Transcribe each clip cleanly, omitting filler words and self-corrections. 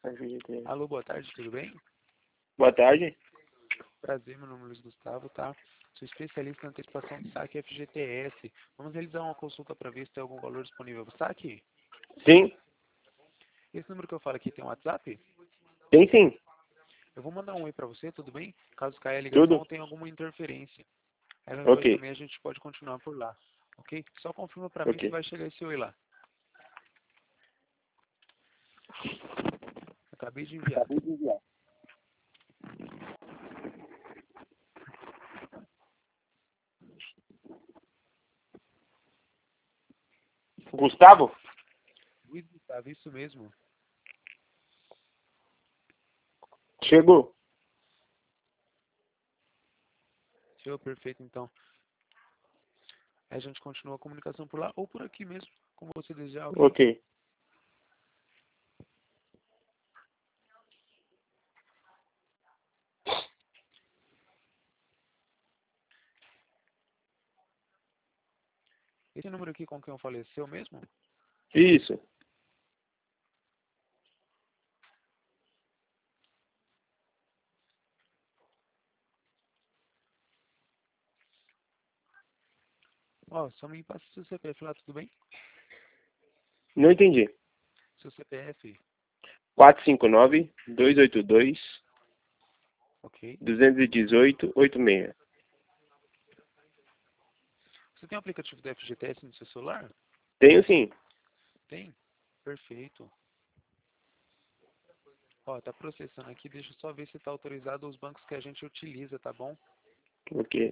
FGTS. Alô, boa tarde, tudo bem? Boa tarde. Prazer, meu nome é Luiz Gustavo, tá? Sou especialista em antecipação de saque FGTS. Vamos realizar uma consulta para ver se tem algum valor disponível para saque? Sim, Esse número que eu falo aqui tem um WhatsApp? tem sim. Eu vou mandar um oi para você, tudo bem? Caso caia a ligação Tudo? ou tenha alguma interferência. Aí no oi Ok, também a gente pode continuar por lá, ok? Só confirma para mim se ok. vai chegar esse oi lá. Acabei de enviar. Gustavo? Luiz Gustavo, isso mesmo. Chegou. Show, perfeito, então. Aí a gente continua a comunicação por lá ou por aqui mesmo, como você desejar, ok? Ok. Esse número aqui com quem eu falei é seu mesmo? Isso. Ó, só me passa seu CPF lá, tudo bem? Não entendi. Seu CPF, 459-282-218-86. ok. Você tem o aplicativo do FGTS no seu celular? Tenho sim. Tem? Perfeito. Ó, tá processando aqui, deixa eu só ver se tá autorizado os bancos que a gente utiliza, tá bom? Ok.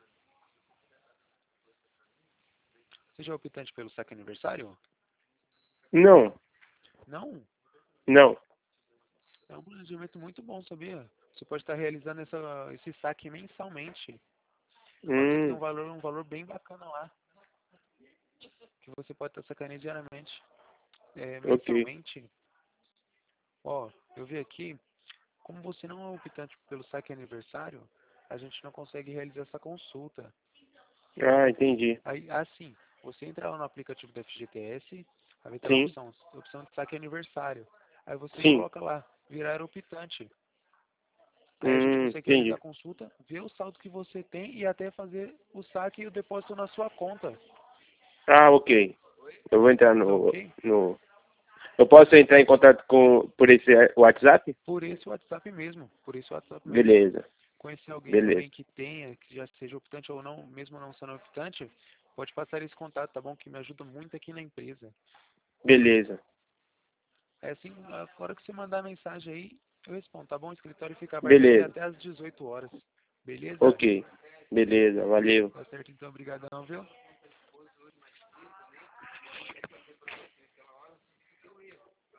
Você já é optante pelo saque aniversário? Não, Não? não. É um planejamento muito bom, sabia? Você pode estar realizando esse saque mensalmente. Ó, aqui tem Hum, um valor bem bacana lá, que você pode estar sacando diariamente. ok. Mensalmente, ó, eu vi aqui, como você não é optante pelo saque aniversário, a gente não consegue realizar essa consulta. Ah, entendi. Aí, assim, você entra lá no aplicativo da FGTS, aí vai ter lá Sim, a opção de saque aniversário. Aí você sim. coloca lá, virar optante. Aí a gente consegue realizar a Entendi. consulta, ver o saldo que você tem e até fazer o saque e o depósito na sua conta. Ah, ok. Eu vou entrar Tá no, ok? no... Eu posso entrar em contato por esse WhatsApp? Por esse WhatsApp mesmo. Por esse WhatsApp mesmo. Beleza, Conhecer alguém beleza, também que tenha, que já seja optante ou não, mesmo não sendo optante, pode passar esse contato, tá bom? Que me ajuda muito aqui na empresa. beleza, É assim, a hora que você mandar a mensagem aí, eu respondo, tá bom? O escritório fica aberto aqui beleza. até às 18 horas. Beleza? Ok, beleza, valeu. Tá certo, então, obrigadão, viu?